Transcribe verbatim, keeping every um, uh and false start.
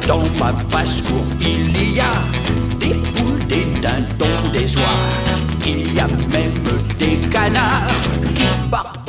Dans ma basse-cour, il y a des poules, des dindons, des oies. Il y a même des canards qui partent